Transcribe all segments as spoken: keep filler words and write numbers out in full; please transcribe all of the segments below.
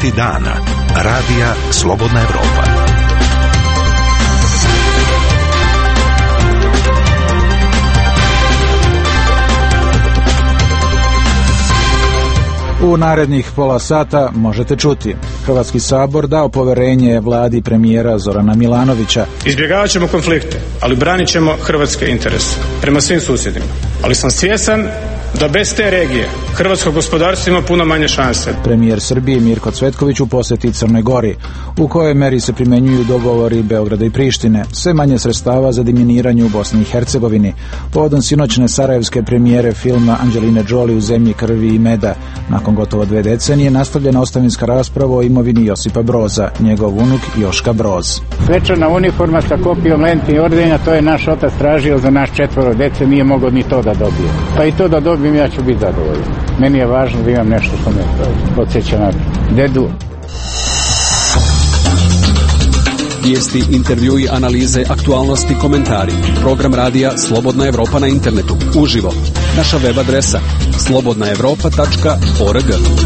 Vijesti dana. Radija Slobodna Evropa. U narednih pola sata možete čuti: Hrvatski sabor dao poverenje vladi premijera Zorana Milanovića. Izbjegavat ćemo konflikte, ali branit ćemo hrvatske interese prema svim susjedima. Ali sam svjestan da bez te regije hrvatsko gospodarstvo ima puno manje šanse. Premijer Srbije Mirko Cvetković u posjeti Crnoj Gori, u kojoj meri se primjenjuju dogovori Beograda i Prištine, sve manje sredstava za deminiranje u Bosni i Hercegovini, povodom sinoćne sarajevske premijere filma Anđeline Jolie U zemlji krvi i meda. Nakon gotovo dve decenije nastavljena ostavinska rasprava o imovini Josipa Broza, njegov unuk Joška Broz. Svečana uniforma sa kopijom lenti i ordenja, to je naš otac tražio za naš četvoro dece, nije mogao ni to da dobije. Pa i to da dobijem, ja ću biti zadovoljan. Meni je važno da imam nešto što me podsjeća na dedu. Vijesti, intervjui, analize, aktualnosti, komentari. Program radija Slobodna Evropa na internetu. Uživo. Naša web adresa slobodna evropa tačka org.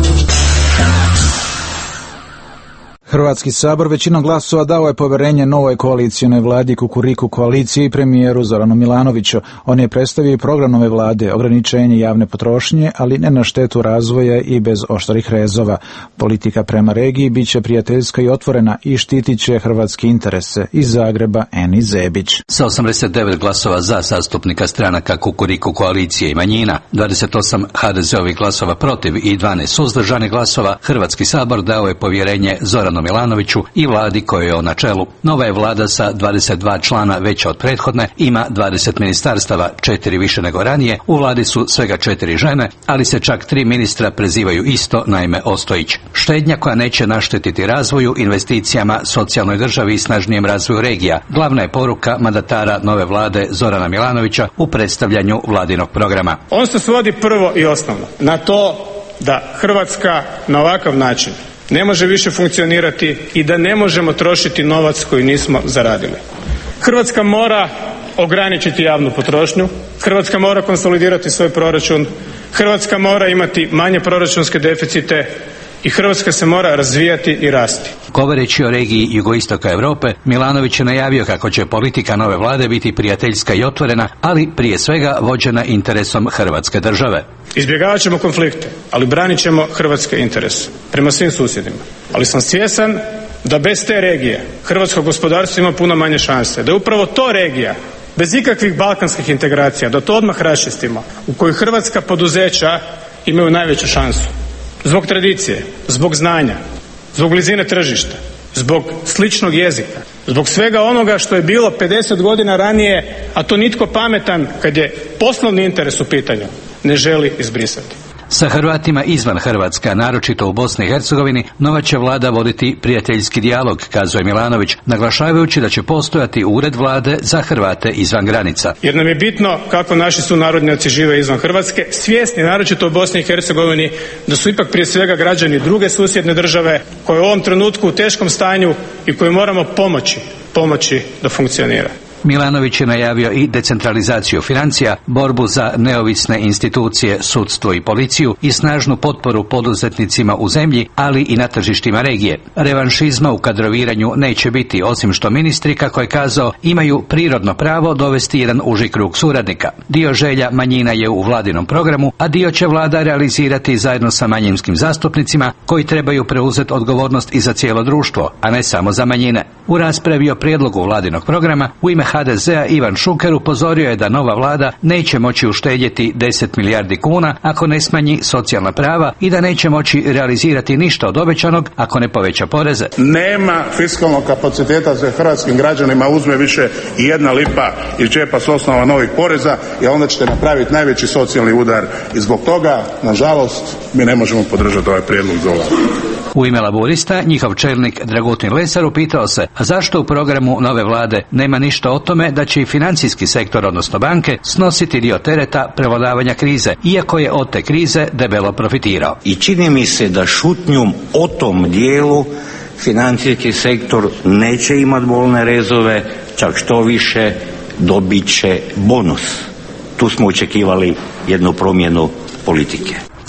Hrvatski sabor većinom glasova dao je poverenje novoj koalicijnoj vladi Kukuriku koaliciji i premijeru Zoranu Milanoviću. On je predstavio program nove vlade, ograničenje javne potrošnje, ali ne na štetu razvoja i bez oštrih rezova. Politika prema regiji bit će prijateljska i otvorena i štitit će hrvatske interese. Iz Zagreba, Eni Zebić. Sa osamdeset devet glasova za zastupnika stranaka Kukuriku koalicije i manjina, dvadeset osam ha de ze ovih glasova protiv i dvanaest suzdržanih glasova, Hrvatski sabor dao je povjerenje Zoranu Milanoviću i vladi kojoj je on na čelu. Nova je vlada sa dvadeset dva člana veća od prethodne, ima dvadeset ministarstava, četiri više nego ranije, u vladi su svega četiri žene, ali se čak tri ministra prezivaju isto na ime Ostojić. Štednja koja neće naštetiti razvoju, investicijama, socijalnoj državi i snažnijem razvoju regija. Glavna je poruka mandatara nove vlade Zorana Milanovića u predstavljanju vladinog programa. On se svodi prvo i osnovno na to da Hrvatska na ovakav način ne može više funkcionirati i da ne možemo trošiti novac koji nismo zaradili. Hrvatska mora ograničiti javnu potrošnju, Hrvatska mora konsolidirati svoj proračun, Hrvatska mora imati manje proračunske deficite i Hrvatska se mora razvijati i rasti. Govoreći o regiji jugoistoka Europe, Milanović je najavio kako će politika nove vlade biti prijateljska i otvorena, ali prije svega vođena interesom Hrvatske države. Izbjegavat ćemo konflikte, ali branit ćemo hrvatske interese prema svim susjedima. Ali sam svjestan da bez te regije hrvatsko gospodarstvo ima puno manje šanse. Da je upravo to regija, bez ikakvih balkanskih integracija, da to odmah raščistimo, u kojoj hrvatska poduzeća imaju najveću šansu. Zbog tradicije, zbog znanja, zbog blizine tržišta, zbog sličnog jezika, zbog svega onoga što je bilo pedeset godina ranije, a to nitko pametan, kad je poslovni interes u pitanju, ne želi izbrisati. Sa Hrvatima izvan Hrvatska, naročito u Bosni i Hercegovini, nova će vlada voditi prijateljski dijalog, kazuje Milanović, naglašavajući da će postojati ured vlade za Hrvate izvan granica. Jer nam je bitno kako naši sunarodnjaci žive izvan Hrvatske, svjesni, naročito u Bosni i Hercegovini, da su ipak prije svega građani druge susjedne države koje u ovom trenutku u teškom stanju i koje moramo pomoći, pomoći da funkcionira. Milanović je najavio i decentralizaciju financija, borbu za neovisne institucije, sudstvo i policiju i snažnu potporu poduzetnicima u zemlji, ali i na tržištima regije. Revanšizma u kadroviranju neće biti, osim što ministri, kako je kazao, imaju prirodno pravo dovesti jedan uži krug suradnika. Dio želja manjina je u vladinom programu, a dio će vlada realizirati zajedno sa manjinskim zastupnicima koji trebaju preuzeti odgovornost i za cijelo društvo, a ne samo za manjine. U raspravi o prijedlogu vladinog programa u ime ha de zea Ivan Šuker upozorio je da nova vlada neće moći uštedjeti deset milijardi kuna ako ne smanji socijalna prava i da neće moći realizirati ništa od obećanog ako ne poveća poreze. Nema fiskalnog kapaciteta za hrvatskim građanima uzme više i jedna lipa iz džepa s osnova novih poreza i onda ćete napraviti najveći socijalni udar i zbog toga, nažalost, mi ne možemo podržati ovaj prijedlog za vladu. U ime Laburista, njihov čelnik Dragutin Lesar upitao se, a zašto u programu nove vlade nema ništa o tome da će i financijski sektor, odnosno banke, snositi dio tereta prevladavanja krize, iako je od te krize debelo profitirao. I čini mi se da šutnjom o tom dijelu financijski sektor neće imati bolne rezove, čak što više dobit će bonus. Tu smo očekivali jednu promjenu politike.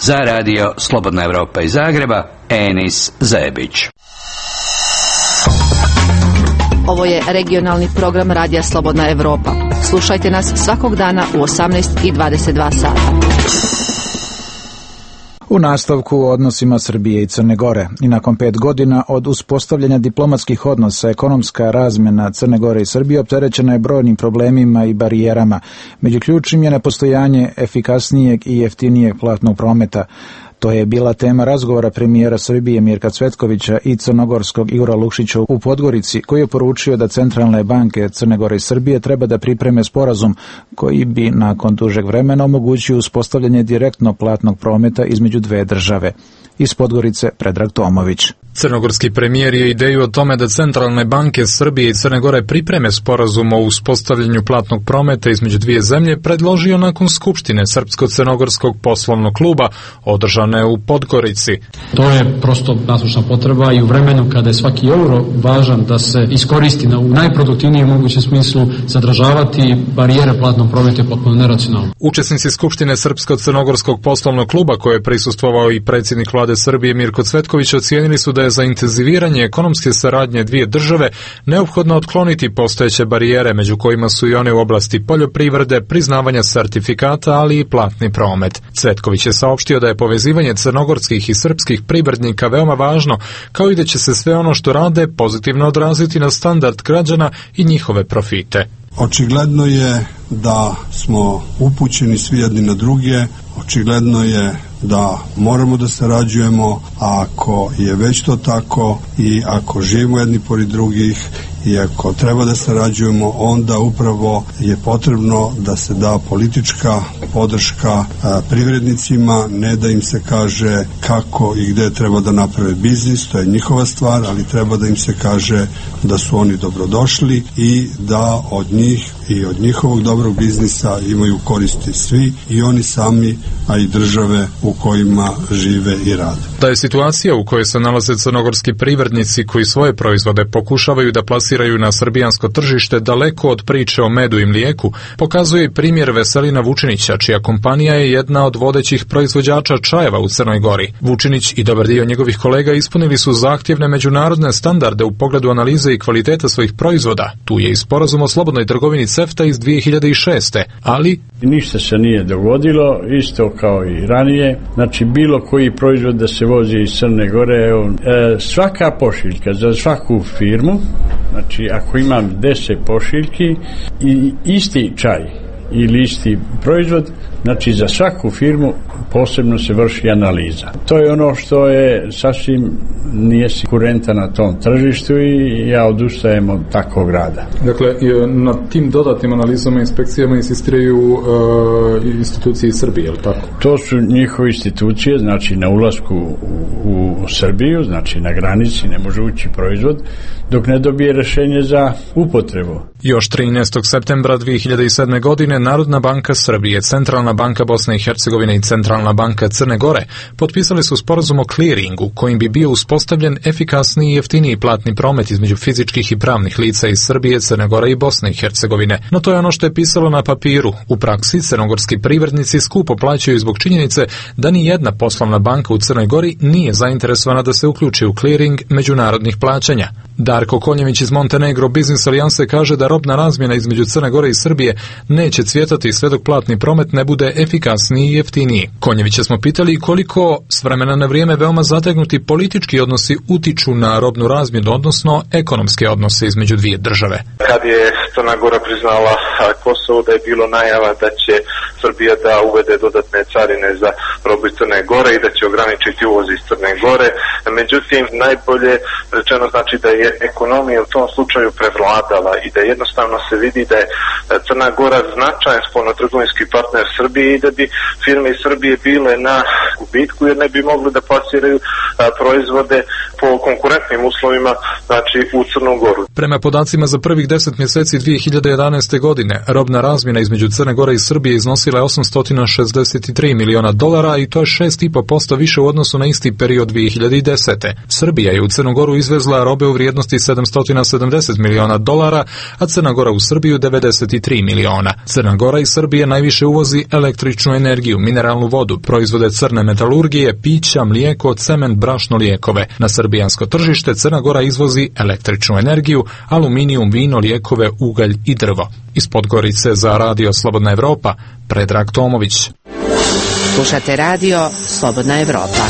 Za radio Slobodna Evropa iz Zagreba, Enis Zebić. Ovo je regionalni program Radija Slobodna Evropa. Slušajte nas svakog dana u osamnaest i dvadeset dva sata. U nastavku o odnosima Srbije i Crne Gore i nakon pet godina od uspostavljanja diplomatskih odnosa, ekonomska razmjena Crne Gore i Srbije opterećena je brojnim problemima i barijerama. Među ključnim je nepostojanje efikasnijeg i jeftinijeg platnog prometa. To je bila tema razgovora premijera Srbije Mirka Cvetkovića i crnogorskog Igora Lukšića u Podgorici, koji je poručio da centralne banke Crne Gore i Srbije treba da pripreme sporazum koji bi nakon dužeg vremena omogućio uspostavljanje direktnog platnog prometa između dve države. Iz Podgorice Predrag Tomović. Crnogorski premijer je ideju o tome da centralne banke Srbije i Crne Gore pripreme sporazum o uspostavljanju platnog prometa između dvije zemlje predložio nakon skupštine Srpsko-crnogorskog poslovnog kluba održane u Podgorici. To je prosto nasušna potreba i u vremenu kada je svaki euro važan da se iskoristi na, u najproduktivnijem mogućem smislu, zadržavati barijere platnog prometa je potpuno neracionalno. Učesnici skupštine Srpsko-crnogorskog poslovnog kluba, koje je prisustvovao i predsjednik vlade Srbije Mirko Cvetković, ocijenili su da je za intenziviranje ekonomske saradnje dvije države neophodno otkloniti postojeće barijere, među kojima su i one u oblasti poljoprivrede, priznavanja sertifikata, ali i platni promet. Cvetković je saopštio da je povezivanje crnogorskih i srpskih privrednika veoma važno, kao i da će se sve ono što rade pozitivno odraziti na standard građana i njihove profite. Očigledno je da smo upućeni svi jedni na druge, očigledno je da moramo da sarađujemo, a ako je već to tako i ako živimo jedni pored drugih i ako treba da sarađujemo, onda upravo je potrebno da se da politička podrška privrednicima, ne da im se kaže kako i gde treba da naprave biznis, to je njihova stvar, ali treba da im se kaže da su oni dobrodošli i da od njih i od njihovog dobrog biznisa imaju koristi svi, i oni sami, a i države u kojima žive i rade. Da je situacija u kojoj se nalaze crnogorski privrednici koji svoje proizvode pokušavaju da plasiraju na srbijansko tržište daleko od priče o medu i mlijeku, pokazuje i primjer Veselina Vučinića, čija kompanija je jedna od vodećih proizvođača čajeva u Crnoj Gori. Vučinić i dobar dio njegovih kolega ispunili su zahtjevne međunarodne standarde u pogledu analize i kvaliteta svojih proizvoda. Tu je i sporazum o slobodnoj trgovini CEFTA iz dvije hiljade šeste. Ali ništa se nije dogodilo, isto kao i ranije. Znači, bilo koji proizvod da se vozi iz Crne Gore, evo, e, svaka pošiljka za svaku firmu, znači ako imam deset pošiljki i isti čaj ili isti proizvod, znači za svaku firmu posebno se vrši analiza. To je ono što je sasvim nije konkurentan na tom tržištu i ja odustajem od takvog rada. Dakle, na tim dodatnim analizama i inspekcijama insistiraju uh, institucije iz Srbije, je li tako? To su njihove institucije, znači na ulasku u, u, u Srbiju, znači na granici ne može ući proizvod dok ne dobije rješenje za upotrebu. Još trinaestog septembra dvije hiljade sedme. godine Narodna banka Srbije, Centralna banka Bosne i Hercegovine i Centralna banka Crne Gore potpisali su sporazum o kliringu kojim bi bio uspostavljen efikasniji i jeftiniji platni promet između fizičkih i pravnih lica iz Srbije, Crne Gore i Bosne i Hercegovine. No to je ono što je pisalo na papiru. U praksi crnogorski privrednici skupo plaćaju zbog činjenice da ni jedna poslovna banka u Crnoj Gori nije zainteresovana da se uključi u kliring međunarodnih plaćanja. Darko Konjević iz Montenegro Business Alijanse kaže da robna razmjena između Crne Gore i Srbije neće cvjetati sve dok platni promet ne bude efikasniji i jeftiniji. Konjevića smo pitali koliko s vremena na vrijeme veoma zategnuti politički odnosi utiču na robnu razmjenu, odnosno ekonomske odnose između dvije države. Kad je Crna Gora priznala Kosovo, da je bilo najava da će Srbija da uvede dodatne carine za robu iz Crne Gore i da će ograničiti uvoz iz Crne Gore. Međutim, najbolje rečeno znači da je ekonomija u tom slučaju prevladala i da jednostavno se vidi da je Crna Gora značajan spoljnotrgovinski partner Srbije i da bi firme iz Srbije bile na gubitku jer ne bi mogli da plasiraju proizvode po konkurentnim uslovima, znači u Crnu Goru. Prema podacima za prvih deset mjeseci dvije hiljade jedanaeste. godine, robna razmjena između Crne Gore i Srbije iznosila je osamsto šezdeset tri miliona dolara i to je šest zarez pet posto više u odnosu na isti period dvije hiljade desete. Srbija je u Crnu Goru izvezla robe u vrijednosti sedamsto sedamdeset miliona dolara, a Crna Gora u Srbiju devedeset tri miliona. Crna Gora i Srbije najviše uvozi električnu energiju, mineralnu vodu, proizvode crne metalurgije, pića, mlijeko, cement, brašno, lijekove. Na srbijansko tržište Crna Gora izvozi električnu energiju, aluminijum, vino, lijekove, ugalj i drvo. Iz Podgorice za Radio Slobodna Evropa, Predrag Tomović. Slušate Radio Slobodna Evropa.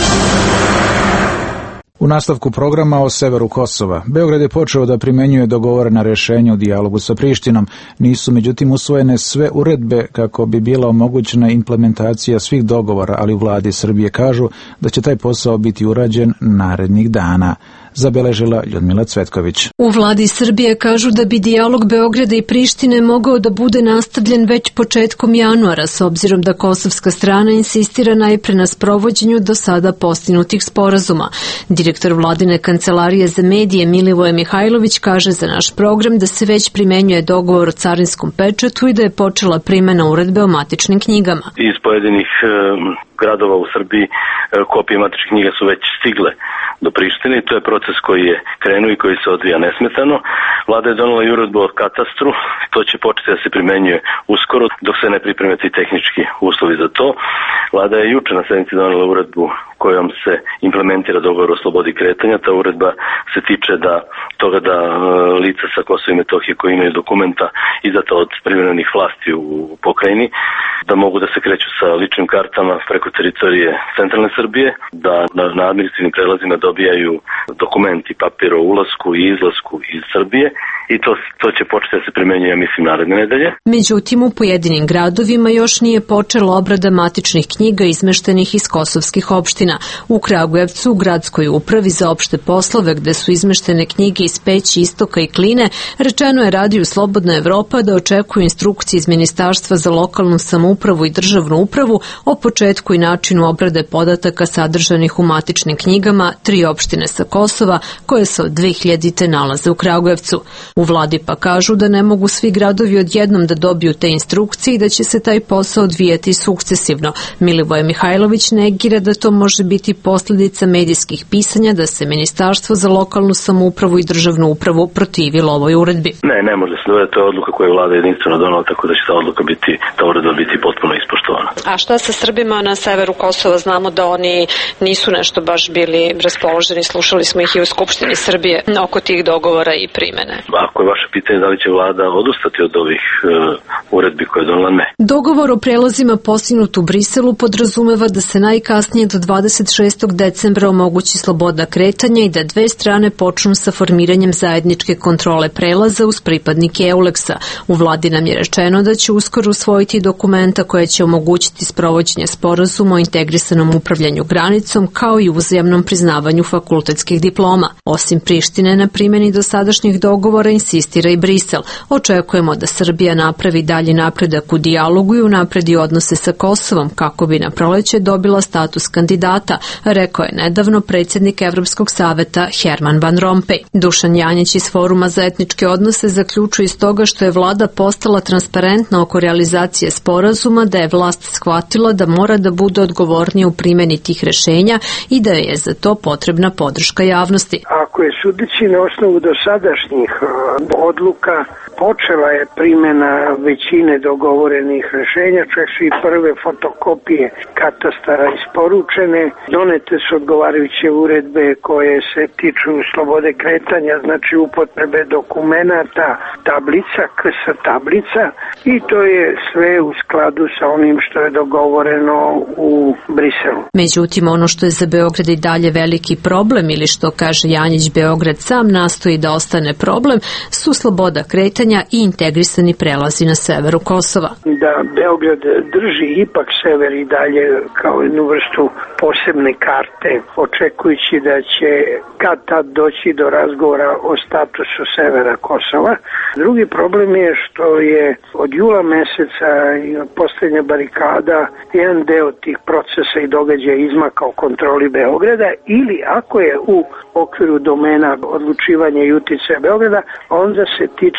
U nastavku programa o severu Kosova, Beograd je počeo da primenjuje dogovorena rješenja u dijalogu sa Prištinom. Nisu međutim usvojene sve uredbe kako bi bila omogućena implementacija svih dogovora, ali u vladi Srbije kažu da će taj posao biti urađen narednih dana. Zabeležila Ljudmila Cvetković. U vladi Srbije kažu da bi dijalog Beograda i Prištine mogao da bude nastavljen već početkom januara, s obzirom da kosovska strana insistira najpre na sprovođenju do sada postignutih sporazuma. Direktor vladine kancelarije za medije Milivoje Mihajlović kaže za naš program da se već primenjuje dogovor o carinskom pečatu i da je počela primjena uredbe o matičnim knjigama. Iz pojedinih e, gradova u Srbiji e, kopije matičnih knjiga su već stigle do Prištine i to je proces koji je krenuo i koji se odvija nesmetano. Vlada je donela i uredbu o katastru, to će početi da se primenjuje uskoro dok se ne pripreme ti tehnički uslovi za to. Vlada je juče na sednici donela uredbu kojom se implementira dogovor o slobodi kretanja. Ta uredba se tiče da toga da e, lica sa Kosova i Metohije koji imaju dokumenta izdata od privremenih vlasti u pokrajini, da mogu da se kreću sa ličnim kartama preko teritorije centralne Srbije, da na, na administrativnim prelazima dobijaju dokumenti, papir o ulasku i izlasku iz Srbije i to, to će početi da se primenjuje, ja mislim, naredne nedelje. Međutim, u pojedinim gradovima još nije počela obrada matičnih knjiga izmeštenih iz kosovskih opština. U Kragujevcu, u gradskoj upravi za opšte poslove, gde su izmeštene knjige iz Peći, Istoka i Kline, rečeno je Radiju Slobodna Evropa da očekuju instrukcije iz Ministarstva za lokalnu samoupravu i državnu upravu o početku i načinu obrade podataka sadržanih u matičnim knjigama tri opštine sa Kosova koje se od dve hiljadite nalaze u Kragujevcu. U vladi pa kažu da ne mogu svi gradovi odjednom da dobiju te instrukcije i da će se taj posao odvijati sukcesivno. Milivoje Mihajlović negira da to može biti posljedica medijskih pisanja da se Ministarstvo za lokalnu samoupravu i državnu upravu protivilo ovoj uredbi. Ne, ne može se dovesti, to je odluka koju je vlada jedinstveno donala, tako da će ta odluka biti, ta uredba biti potpuno ispoštovana. A šta sa Srbima na severu Kosova? Znamo da oni nisu nešto baš bili raspoloženi, slušali smo ih i u Skupštini Srbije oko tih dogovora i primene. Ako je vaše pitanje da li će vlada odustati od ovih uh, uredbi koje je donala, ne. Dogovor o prelazima postignut u Briselu podrazumeva da se najkasnije do dvadeset šestog decembra omogući sloboda kretanja i da dve strane počnu sa formiranjem zajedničke kontrole prelaza uz pripadnike Euleksa. U vladi nam je rečeno da će uskoro usvojiti dokumenta koje će omogućiti sprovođenje sporazuma o integrisanom upravljanju granicom kao i uzajamnom priznavanju fakultetskih diploma. Osim Prištine na primjeni dosadašnjih dogovora insistira i Brisel. Očekujemo da Srbija napravi dalji napredak u dijalogu i unapredi odnose sa Kosovom kako bi na proleće dobila status kandidata, rekao je nedavno predsjednik Evropskog saveta Herman Van Rompuy. Dušan Janjić iz Foruma za etničke odnose zaključuje iz toga što je vlada postala transparentna oko realizacije sporazuma, da je vlast shvatila da mora da bude odgovornija u primjeni tih rešenja i da je za to potrebna podrška javnosti. Ako je sudeći na osnovu dosadašnjih odluka, počela je primjena većine dogovorenih rešenja, čak su i prve fotokopije katastara isporučene, donete su odgovarajuće uredbe koje se tiču slobode kretanja, znači upotrebe dokumenata, tablica, K S tablica i to je sve u skladu sa onim što je dogovoreno u Briselu. Međutim, ono što je za Beograd i dalje veliki problem ili što kaže Janjić Beograd sam nastoji da ostane problem su sloboda kretanja i integrisani prelazi na severu Kosova. Da Beograd drži ipak sever i dalje kao jednu vrstu posebne karte, očekujući da će kad tad doći do razgovora o statusu severa Kosova. Drugi problem je što je od jula meseca i od postavljanja barikada jedan deo tih procesa i događaja izmakao kontroli Beograda ili ako je u okviru domena odlučivanja i uticaja Beograda, onda se tiče direktno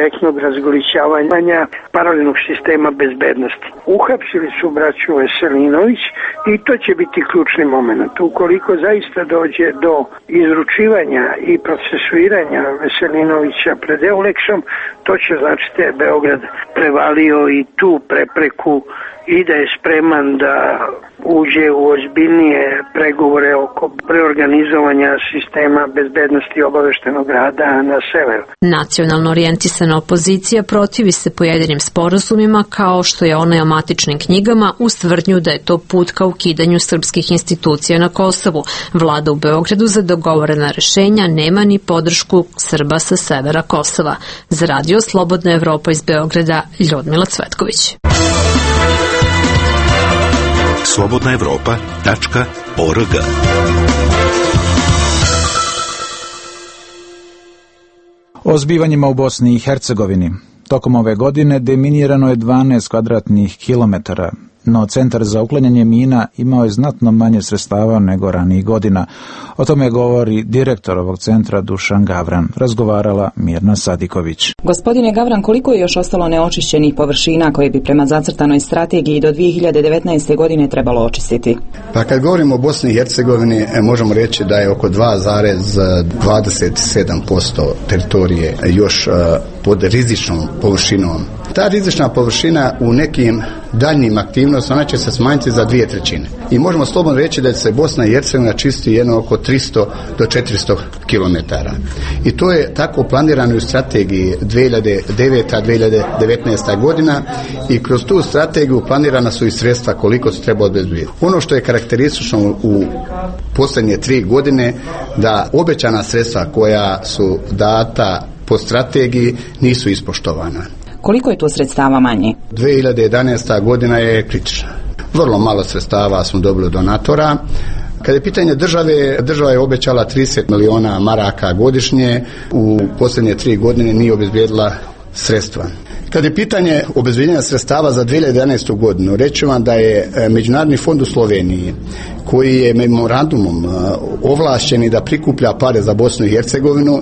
direktnog razgolićavanja paralelnog sistema bezbednosti. Uhapsili su braću Veselinović i to će biti ključni moment. Ukoliko zaista dođe do izručivanja i procesuiranja Veselinovića pred Euleksom, to će znači da je Beograd prevalio i tu prepreku i da je spreman da uđe u ozbiljnije pregovore oko preorganizovanja sistema bezbednosti obaveštenog rada na severu. Nacionalno orijentisana opozicija protivi se pojedinim sporazumima kao što je onaj o matičnim knjigama uz tvrdnju da je to put ka ukidanju srpskih institucija na Kosovu. Vlada u Beogradu za dogovorena rešenja nema ni podršku Srba sa severa Kosova. Za radio Slobodna Evropa iz Beograda, Ljudmila Cvetković. slobodna evropa tačka org. O zbivanjima u Bosni i Hercegovini. Tokom ove godine deminirano je dvanaest kvadratnih kilometara, no Centar za uklanjanje mina imao je znatno manje sredstava nego ranijih godina. O tome govori direktor ovog centra Dušan Gavran. Razgovarala Mirna Sadiković. Gospodine Gavran, koliko je još ostalo neočišćenih površina koje bi prema zacrtanoj strategiji do dvije hiljade devetnaeste. godine trebalo očistiti? Pa kad govorimo o Bosni i Hercegovini, možemo reći da je oko dva zarez dvadeset sedam posto teritorije još pod rizičnom površinom. Ta rizična površina u nekim daljnjim aktivnostima ona će se smanjiti za dvije trećine. I možemo slobodno reći da će se Bosna i Hercegovina čistiti jedno oko tristo do četiristo kilometara. I to je tako planirano u strategiji dvije hiljade devete do dvije hiljade devetnaeste. godina i kroz tu strategiju planirana su i sredstva koliko se treba obezbediti. Ono što je karakteristično u posljednje tri godine da obećana sredstva koja su data po strategiji nisu ispoštovana. Koliko je tu sredstava manje? dvije hiljade jedanaesta. godina je kritična. Vrlo malo sredstava smo dobili od donatora. Kada je pitanje države, država je obećala trideset miliona maraka godišnje, u posljednje tri godine nije obezbijedila sredstva. Kada je pitanje obezbijeđenja sredstava za dvije hiljade jedanaestu. godinu, reći vam da je Međunarodni fond u Sloveniji, koji je memorandumom ovlašćeni da prikuplja pare za Bosnu i Hercegovinu,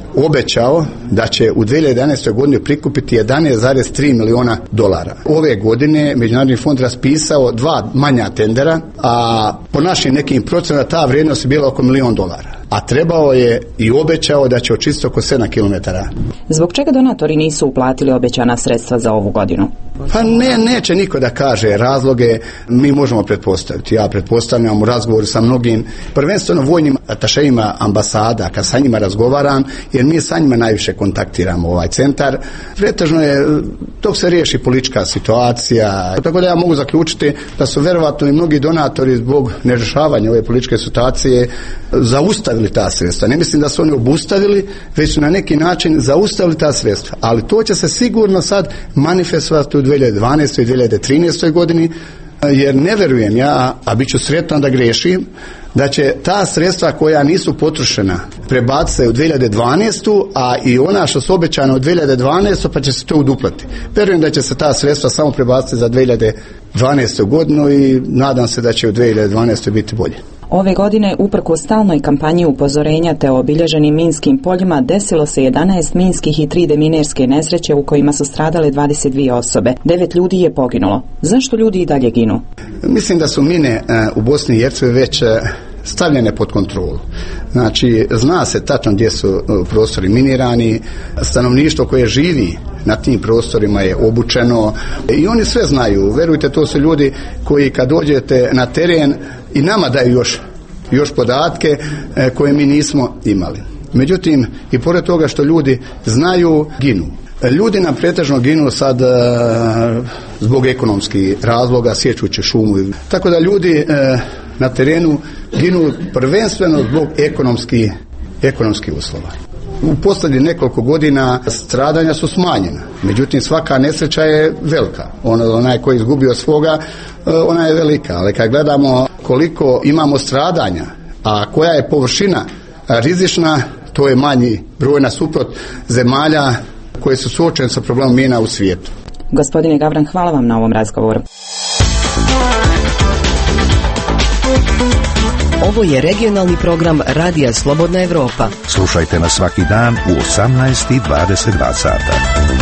obećao da će u dvije hiljade jedanaestoj. godini prikupiti jedanaest zarez tri miliona dolara. Ove godine Međunarodni fond raspisao dva manja tendera, a po našim nekim procenama ta vrijednost je bila oko milion dolara. A trebao je i obećao da će očistiti oko sedam kilometara. Zbog čega donatori nisu uplatili obećana sredstva za ovu godinu? Pa ne, neće niko da kaže razloge, mi možemo pretpostaviti. Ja pretpostavljam u razgovoru sa mnogim, prvenstveno vojnim atašejima ambasada, kad sa njima razgovaram, jer mi sa njima najviše kontaktiramo ovaj centar. Pretežno je, dok se riješi politička situacija, tako da ja mogu zaključiti da su verovatno i mnogi donatori zbog nerješavanja ove političke situacije zaustavili ta sredstva. Ne mislim da su oni obustavili, već su na neki način zaustavili ta sredstva. Ali to će se sigurno sad manifestovati u dvije hiljade dvanaestoj. i dvije hiljade trinaestoj. godini, jer ne verujem ja, a bit ću sretan da grešim, da će ta sredstva koja nisu potrošena prebaciti se u dvije hiljade dvanaestu. a i ona što su obećana u dvije hiljade dvanaestoj. pa će se to uduplati. Verujem da će se ta sredstva samo prebaciti za dvije hiljade dvanaestu. godinu i nadam se da će u dvije hiljade dvanaestoj. biti bolje. Ove godine, uprkos stalnoj kampanji upozorenja te obilježenim minskim poljima, desilo se jedanaest minskih i tri deminerske nesreće u kojima su stradale dvadeset dvije osobe. Devet ljudi je poginulo. Zašto ljudi i dalje ginu? Mislim da su mine u Bosni i Hercegovini već stavljene pod kontrolu. Znači, zna se tačno gdje su prostori minirani, stanovništvo koje živi na tim prostorima je obučeno i oni sve znaju. Verujte, to su ljudi koji kad dođete na teren i nama daju još, još podatke koje mi nismo imali. Međutim, i pored toga što ljudi znaju, ginu. Ljudi nam pretežno ginu sad zbog ekonomskih razloga, sječući šumu. Tako da ljudi na terenu ginu prvenstveno zbog ekonomskih ekonomskih uslova. U posljednjih nekoliko godina stradanja su smanjena. Međutim, svaka nesreća je velika. Ona, onaj koji je izgubio svoga, ona je velika. Ali kad gledamo koliko imamo stradanja, a koja je površina rizična, to je manji broj nasuprot zemalja koje su suočene sa problemom mina u svijetu. Gospodine Gavran, hvala vam na ovom razgovoru. Ovo je regionalni program Radija Slobodna Evropa. Slušajte nas svaki dan u osamnaest i dvadeset dva sata.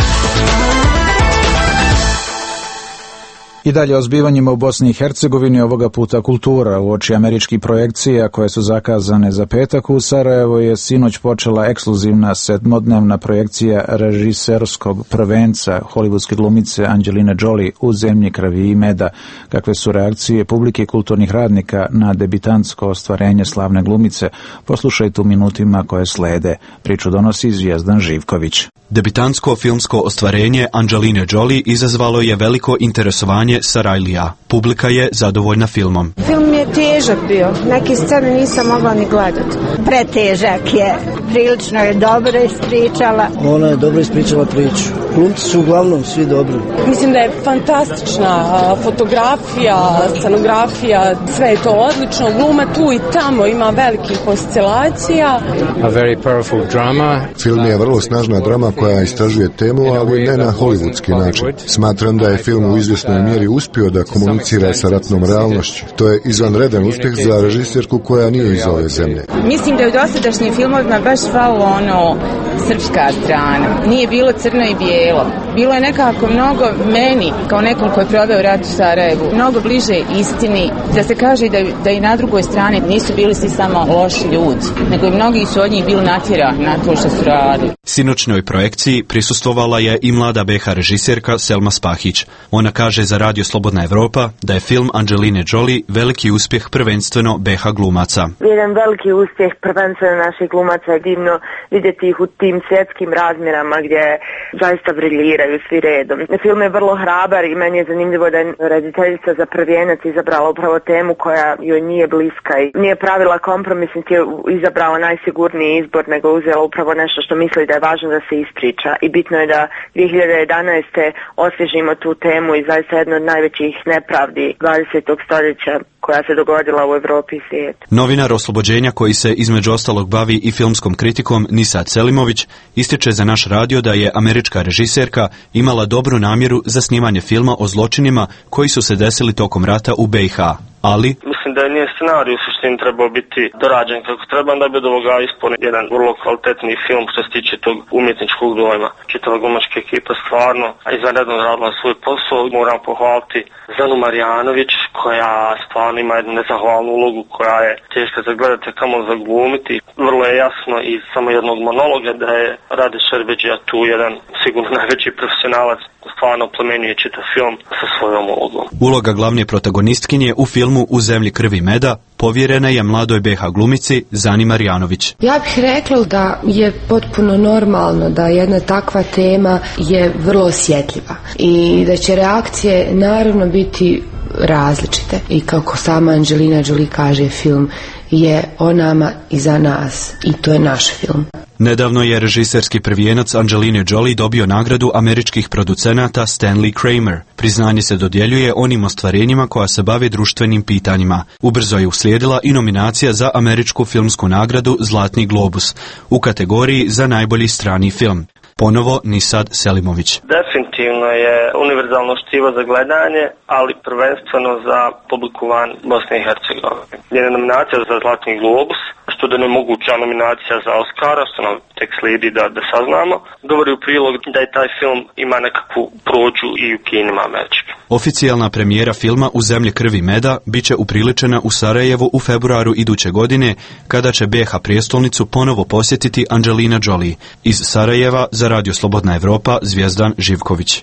I dalje o zbivanjima u Bosni i Hercegovini, ovoga puta kultura. Uoči američkih projekcija koje su zakazane za petak u Sarajevo je sinoć počela ekskluzivna sedmodnevna projekcija režiserskog prvenca hollywoodske glumice Angelina Jolie U zemlji krvi i meda. Kakve su reakcije publike i kulturnih radnika na debitantsko ostvarenje slavne glumice? Poslušajte u minutima koje slede. Priču donosi Zvijezdan Živković. Debitantsko filmsko ostvarenje Angeline Jolie izazvalo je veliko interesovanje Sarajlija. Publika je zadovoljna filmom. Film je težak bio. Neke scene nisam mogla ni gledati. Pretežak je. Prilično je dobro ispričala. Ona je dobro ispričala priču. Glumci su uglavnom svi dobri. Mislim da je fantastična fotografija, scenografija, sve je to odlično. Gluma tu i tamo ima velikih oscilacija. A very powerful drama. Film je vrlo snažna drama koja istražuje temu, ali ne na hollywoodski način. Smatram da je film u izvjesnoj mjeri uspio da komunicira sa ratnom realnošću. To je izvanredan uspjeh za režiserku koja nije iz ove zemlje. Mislim da je u dosadašnjim filmovima baš falilo ono srpska strana. Nije bilo crno i bijelo. Bilo je nekako mnogo meni, kao nekom koji je proveo rat u Sarajevu, mnogo bliže istini, da se kaže da, da i na drugoj strani nisu bili svi samo loši ljudi, nego i mnogi su od njih bili natjerani na to što su radili. Sinoćnoj projekciji prisustvovala je i mlada B H režiserka Selma Spahić. Ona kaže za Radio Slobodna Evropa da je film Angeline Jolie veliki uspjeh prvenstveno B H glumaca. Jedan veliki uspjeh prvenstveno naših glumaca je divno vidjeti ih u tim svjetskim razmjerama gdje zaista briljiraju svi redom. Film je vrlo hrabar i meni je zanimljivo da je rediteljica za prvijenac izabrala upravo temu koja joj nije bliska i nije pravila kompromis, niti je izabrala najsigurniji izbor, nego uzela upravo nešto što misli da je važno da se ispriča. I bitno je da dvije hiljade jedanaeste. osvježimo tu temu i zaista jedno od najvećih nepravdi dvadesetog stoljeća koja se dogodila u Evropi i svijetu. Novinar Oslobođenja koji se između ostalog bavi i filmskom kritikom Nisad Selimović ističe za naš radio da je američka režiserka imala dobru namjeru za snimanje filma o zločinima koji su se desili tokom rata u B i H. Ali mislim da je nije scenarij u suštini trebao biti dorađen kako treba, da bi od ovoga ispao jedan vrlo kvalitetni film što se tiče tog umjetničkog dojma. Čitava glumačka ekipa stvarno izvanredno radila svoj posao. Moram pohvaliti Zanu Marijanović koja stvarno ima jednu nezahvalnu ulogu koja je teška za gledate, kamo za glumiti. Vrlo je jasno iz samo jednog monologa da je Rade Šerbeđija tu jedan sigurno najveći profesionalac, stvarno plemenjuje čitav film sa svojom ulogom. Uloga glavne protagonistkinje u filmu U zemlji krvi meda povjerena je mladoj B H glumici Zani Marijanović. Ja bih rekla da je potpuno normalno da jedna takva tema je vrlo osjetljiva i da će reakcije naravno biti različite. I kako sama Angelina Jolie kaže, film je o nama i za nas i to je naš film. Nedavno je režiserski prvijenac Angeline Jolie dobio nagradu američkih producenata Stanley Kramer. Priznanje se dodjeljuje onim ostvarenjima koja se bave društvenim pitanjima. Ubrzo je uslijedila i nominacija za američku filmsku nagradu Zlatni globus u kategoriji za najbolji strani film. Ponovo Nisad Selimović. Definitivno je univerzalno štivo za gledanje, ali prvenstveno za publiku van Bosne i Hercegovine. Njena nominacija za Zlatni globus, što da ne moguća nominacija za Oscara, što nam tek slijedi da, da saznamo, govori u prilog da je taj film ima nekakvu prođu i u kinima američkim. Oficijalna premijera filma U zemlji krvi meda biće upriličena u Sarajevu u februaru iduće godine, kada će B H prijestolnicu ponovo posjetiti Angelina Jolie. Iz Sarajeva za Radio Slobodna Evropa, Zvijezdan Živković.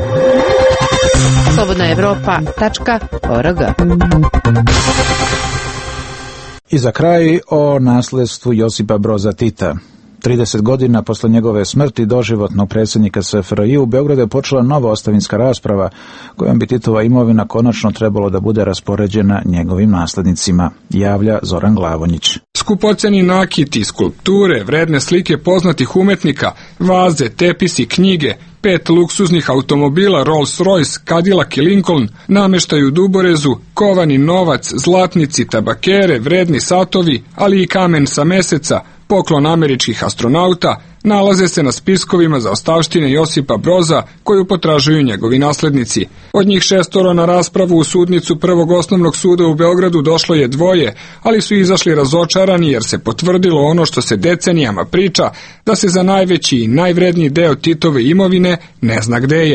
slobodna evropa tačka org. I za kraj o nasljedstvu Josipa Broza Tita. trideset godina posle njegove smrti doživotnog predsjednika S F R J u Beogradu je počela nova ostavinska rasprava kojom bi Titova imovina konačno trebalo da bude raspoređena njegovim naslednicima, javlja Zoran Glavonjić. Skupocjeni nakiti, skulpture, vredne slike poznatih umetnika, vaze, tepisi, knjige, pet luksuznih automobila Rolls-Royce, Cadillac i Lincoln, namještaju duborezu, kovani novac, zlatnici, tabakere, vredni satovi, ali i kamen sa meseca, poklon američkih astronauta, nalaze se na spiskovima za ostavštine Josipa Broza koju potražuju njegovi naslednici. Od njih šestoro na raspravu u sudnicu Prvog osnovnog suda u Beogradu došlo je dvoje, ali su izašli razočarani jer se potvrdilo ono što se decenijama priča, da se za najveći i najvredniji deo Titove imovine ne zna gde je.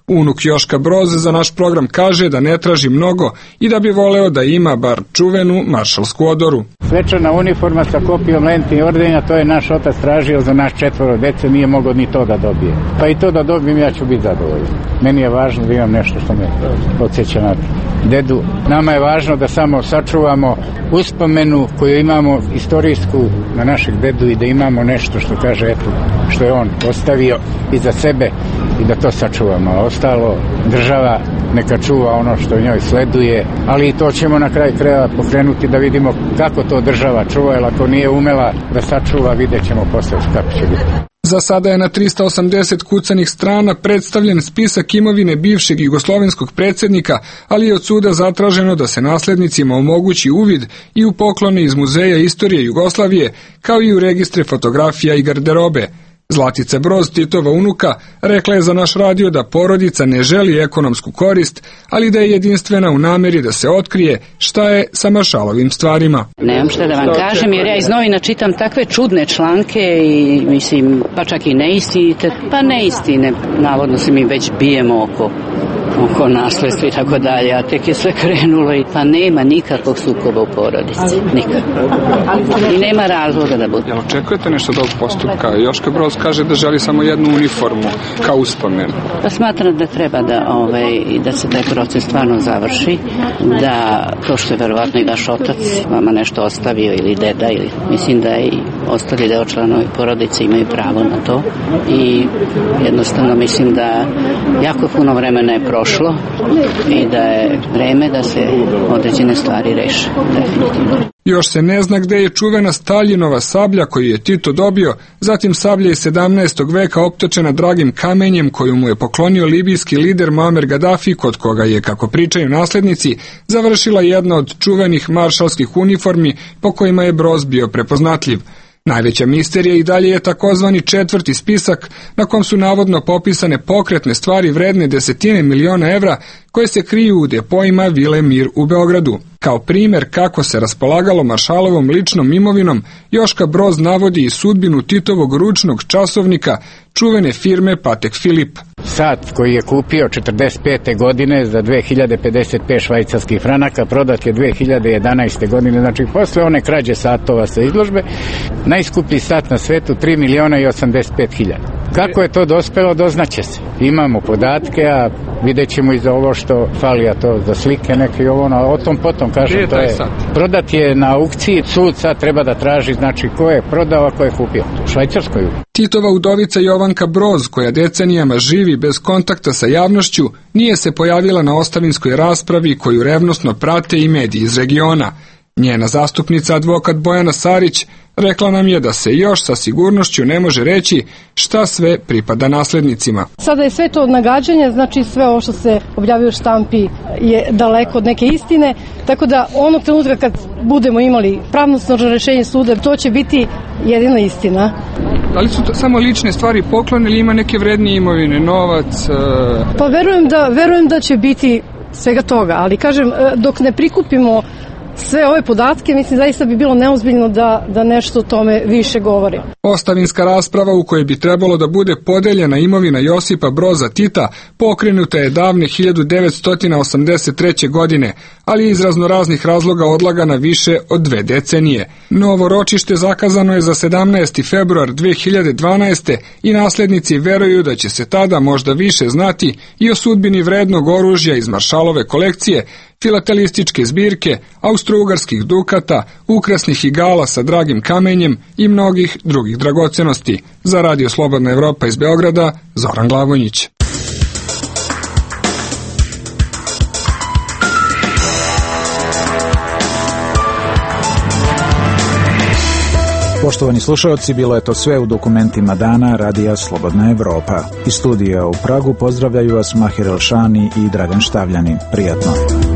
Unuk Joška Broz za naš program kaže da ne traži mnogo i da bi voleo da ima bar čuvenu maršalsku odoru. Svečana uniforma sa kopijom lenti i ordenja, to je naš otac tražio za naš četvoro dece, nije mogao ni to da dobije. Pa i to da dobijem, ja ću biti zadovoljan. Meni je važno da imam nešto što me podsjeća na dedu. Nama je važno da samo sačuvamo uspomenu koju imamo istorijsku na našeg dedu i da imamo nešto što kaže, eto, što je on ostavio iza sebe i da to sačuvamo. A ostalo, država neka čuva ono što njoj sleduje, ali i to ćemo na kraj kraja pokrenuti da vidimo kako to država čuva, jer ako nije umela da sačuva, vidjet ćemo posle kako će biti. Za sada je na trista osamdeset kucanih strana predstavljen spisak imovine bivšeg jugoslovenskog predsjednika, ali je od suda zatraženo da se naslednicima omogući uvid i u poklone iz Muzeja istorije Jugoslavije, kao i u registre fotografija i garderobe. Zlatica Broz, Titova unuka, rekla je za naš radio da porodica ne želi ekonomsku korist, ali da je jedinstvena u nameri da se otkrije šta je sa maršalovim stvarima. Nemam šta da vam kažem, jer ja iz novina čitam takve čudne članke i mislim, pa čak i neistinite, pa neistine. Navodno se mi već bijemo oko oko nasledstva i tako dalje, a tek je sve krenulo i pa nema nikakvog sukoba u porodici, nikakvog. I nema razloga da bude. Jel očekujete nešto od ovog postupka? Joška Broz kaže da želi samo jednu uniformu kao uspomen. Pa smatram da treba da, ovaj, da se taj proces stvarno završi, da to što je verovatno i vaš otac vama nešto ostavio ili deda, ili mislim da i ostali deo članovi porodice imaju pravo na to i jednostavno mislim da jako puno vremena je prošlo i da je vreme da se određene stvari reše, definitivno. Još se ne zna gde je čuvena Staljinova sablja koju je Tito dobio, zatim sablja iz sedamnaestog veka optočena dragim kamenjem koju mu je poklonio libijski lider Muamer Gaddafi, kod koga je, kako pričaju naslednici, završila jedna od čuvenih maršalskih uniformi po kojima je Broz bio prepoznatljiv. Najveća misterija i dalje je takozvani četvrti spisak na kom su navodno popisane pokretne stvari vredne desetine miliona evra koje se kriju u depojima Vile Mir u Beogradu. Kao primjer kako se raspolagalo maršalovom ličnom imovinom, Joška Broz navodi i sudbinu Titovog ručnog časovnika čuvene firme Patek Filip. Sat koji je kupio četrdeset pete godine za dve hiljade pedeset pet švajcarskih franaka prodat je dve hiljade jedanaeste godine, znači posle one krađe satova sa izložbe, najskuplji sat na svetu tri miliona i osamdeset pet hiljada. Kako je to dospelo, doznaće se. Imamo podatke, a vidjet ćemo i za ovo što fali, a to za slike neke i ovo, no, o tom potom kažem, to je, prodat je na aukciji, sud sad treba da traži, znači ko je prodao, a ko je kupio. U Švajcarskoj. Titova udovica Jovanka Broz, koja decenijama živi bez kontakta sa javnošću, nije se pojavila na ostavinskoj raspravi koju revnosno prate i mediji iz regiona. Njena zastupnica, advokat Bojana Sarić, rekla nam je da se još sa sigurnošću ne može reći šta sve pripada naslednicima. Sada je sve to nagađanje, znači sve ovo što se objavio u štampi je daleko od neke istine, tako da onog trenutka kad budemo imali pravnosnažno rešenje suda, to će biti jedina istina. Da li su to samo lične stvari poklon ili ima neke vrednije imovine, novac? Uh... Pa verujem da, verujem da će biti svega toga, ali kažem, dok ne prikupimo sve ove podatke, mislim zaista bi bilo neozbiljno da, da nešto o tome više govori. Ostavinska rasprava u kojoj bi trebalo da bude podeljena imovina Josipa Broza Tita pokrenuta je davne hiljadu devetsto osamdeset treće. godine, ali iz raznoraznih razloga odlagana više od dve decenije. Novo ročište zakazano je za sedamnaesti februar dve hiljade dvanaeste. i naslednici veruju da će se tada možda više znati i o sudbini vrednog oružja iz maršalove kolekcije, filatelističke zbirke, austrougarskih dukata, ukrasnih igala sa dragim kamenjem i mnogih drugih dragocenosti. Za Radio Slobodna Evropa iz Beograda, Zoran Glavonjić. Poštovani slušalci, bilo je to sve u dokumentima dana Radija Slobodna Evropa. Iz studija u Pragu pozdravljaju vas Mahir Elšani i Dragan Štavljani. Prijatno.